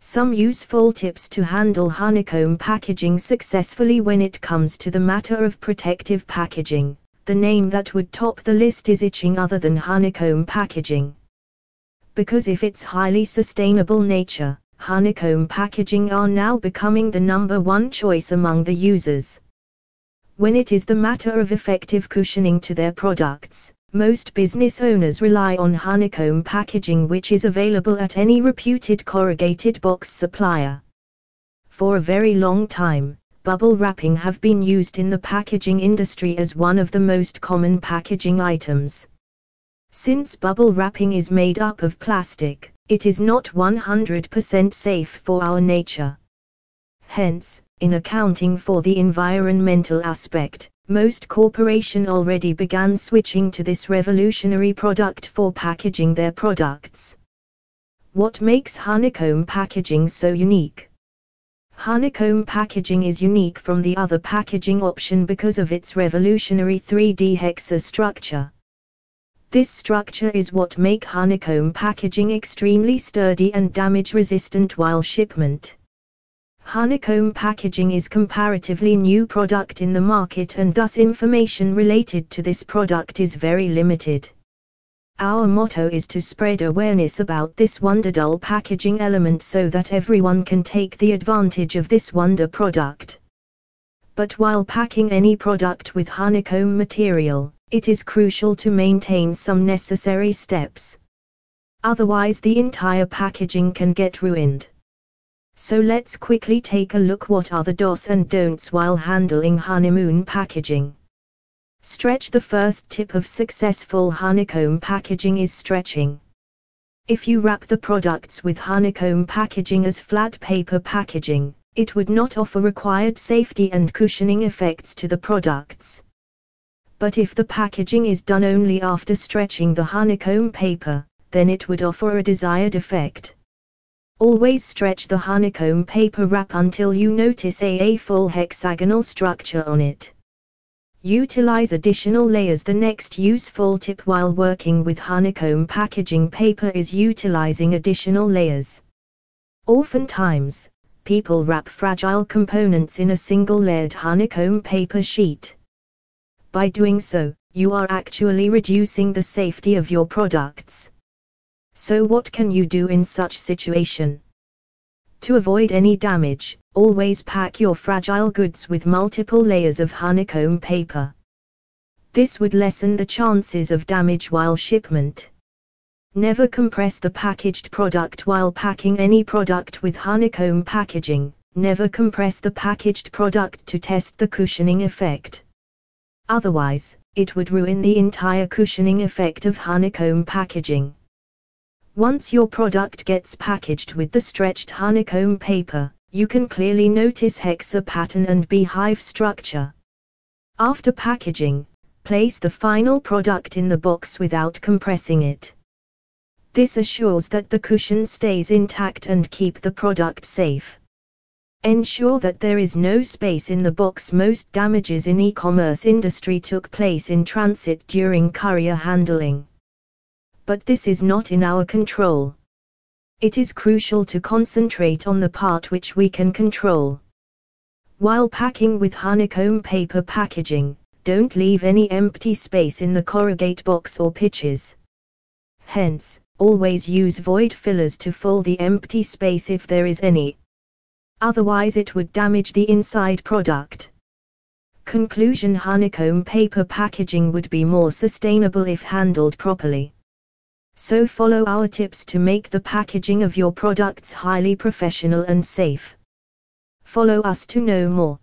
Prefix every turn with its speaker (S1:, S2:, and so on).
S1: Some useful tips to handle honeycomb packaging successfully when it comes to the matter of protective packaging. The name that would top the list is etching other than honeycomb packaging. Because of its highly sustainable nature, honeycomb packaging are now becoming the #1 choice among the users. When it is the matter of effective cushioning to their products, most business owners rely on honeycomb packaging, which is available at any reputed corrugated box supplier. For a very long time, bubble wrapping have been used in the packaging industry as one of the most common packaging items. Since bubble wrapping is made up of plastic, it is not 100% safe for our nature. Hence, in accounting for the environmental aspect, most corporations already began switching to this revolutionary product for packaging their products. What makes honeycomb packaging so unique? Honeycomb packaging is unique from the other packaging option because of its revolutionary 3D hexa structure. This structure is what makes honeycomb packaging extremely sturdy and damage resistant while shipment. Honeycomb packaging is comparatively new product in the market, and thus information related to this product is very limited. Our motto is to spread awareness about this wonderful packaging element so that everyone can take the advantage of this wonder product. But while packing any product with honeycomb material, it is crucial to maintain some necessary steps. Otherwise the entire packaging can get ruined. So let's quickly take a look what are the do's and don'ts while handling honeycomb packaging. Stretch. The first tip of successful honeycomb packaging is stretching. If you wrap the products with honeycomb packaging as flat paper packaging, it would not offer required safety and cushioning effects to the products. But if the packaging is done only after stretching the honeycomb paper, then it would offer a desired effect. Always stretch the honeycomb paper wrap until you notice a full hexagonal structure on it. Utilize additional layers. The next useful tip while working with honeycomb packaging paper is utilizing additional layers. Oftentimes, people wrap fragile components in a single layered honeycomb paper sheet. By doing so, you are actually reducing the safety of your products. So what can you do in such situation? To avoid any damage, always pack your fragile goods with multiple layers of honeycomb paper. This would lessen the chances of damage while shipment. Never compress the packaged product while packing any product with honeycomb packaging. Never compress the packaged product to test the cushioning effect. Otherwise, it would ruin the entire cushioning effect of honeycomb packaging. Once your product gets packaged with the stretched honeycomb paper, you can clearly notice hexa pattern and beehive structure. After packaging, place the final product in the box without compressing it. This assures that the cushion stays intact and keep the product safe. Ensure that there is no space in the box. Most damages in e-commerce industry took place in transit during courier handling. But this is not in our control. It is crucial to concentrate on the part which we can control. While packing with honeycomb paper packaging, don't leave any empty space in the corrugate box or pitches. Hence, always use void fillers to fill the empty space if there is any. Otherwise it would damage the inside product. Conclusion: honeycomb paper packaging would be more sustainable if handled properly. So follow our tips to make the packaging of your products highly professional and safe. Follow us to know more.